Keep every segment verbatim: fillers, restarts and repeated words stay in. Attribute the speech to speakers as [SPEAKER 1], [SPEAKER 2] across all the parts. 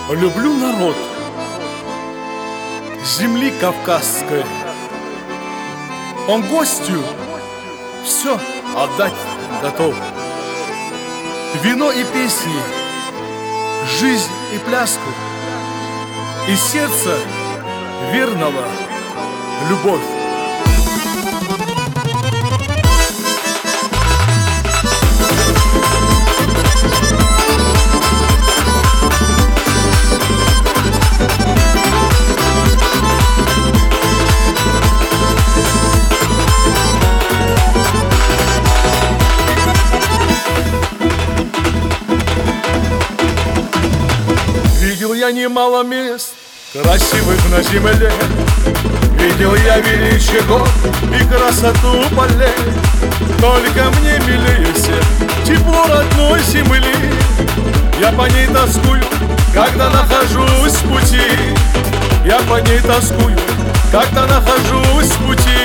[SPEAKER 1] Люблю народ земли кавказской. Он гостю все отдать готов. Вино и песни, жизнь и пляску, и сердце верного любовь. Видел я немало мест красивых на земле, видел я величие гор и красоту полей. Только мне милее всех тепло родной земли. Я по ней тоскую, когда нахожусь в пути. Я по ней тоскую, когда нахожусь в пути.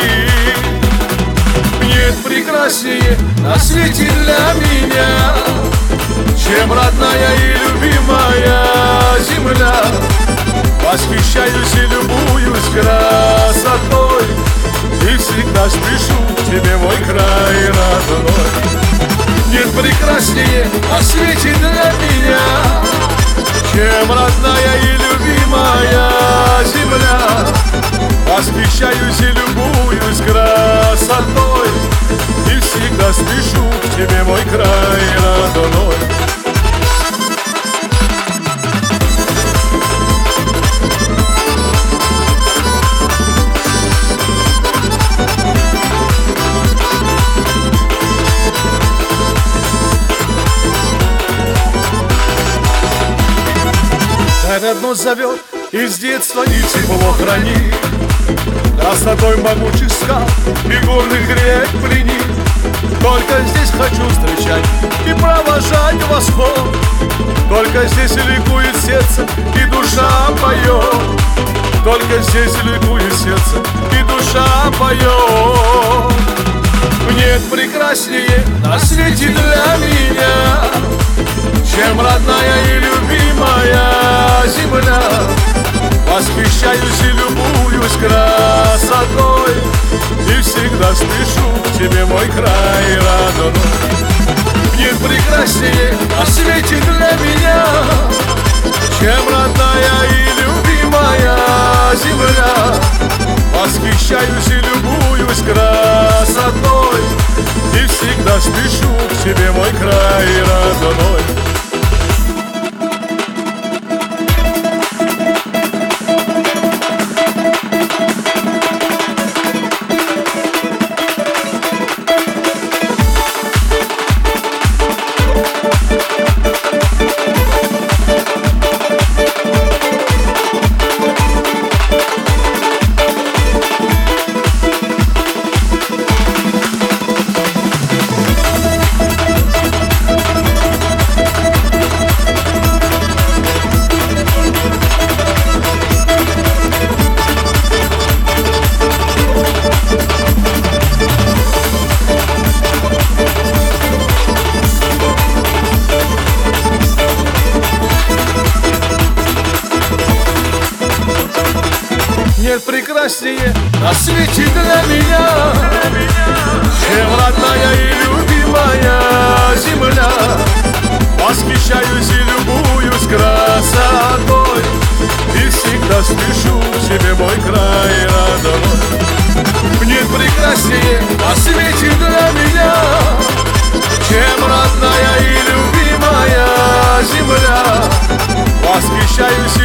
[SPEAKER 1] Нет прекраснее на свете для меня, чем родная и любимая земля. Восхищаюсь и любуюсь красотой, и всегда спешу к тебе, мой край родной. Нет прекраснее на свете для меня, чем родная и любимая земля. Восхищаюсь и любуюсь красотой, и всегда спешу к тебе, мой край родной. Родно зовет из детства и тепло хранит, красотой могучих скал и горных рек пленит. Только здесь хочу встречать и провожать восход. Только здесь ликует сердце и душа поет. Только здесь ликует сердце и душа поет. Нет прекраснее на свете для меня, чем родная и любимая земля. Восхищаюсь и любуюсь красотой, и всегда спешу к тебе, мой край родной. Нет прекраснее на свете для меня, чем родная и любимая земля. Восхищаюсь и любуюсь красотой, и всегда спешу к тебе, мой край родной. Нет прекраснее на свете для меня, чем родная и любимая земля. Восхищаюсь и любуюсь красотой, и всегда спешу к тебе, мой край родной. Нет прекраснее на свете для меня, чем родная и любимая земля. Восхищаюсь и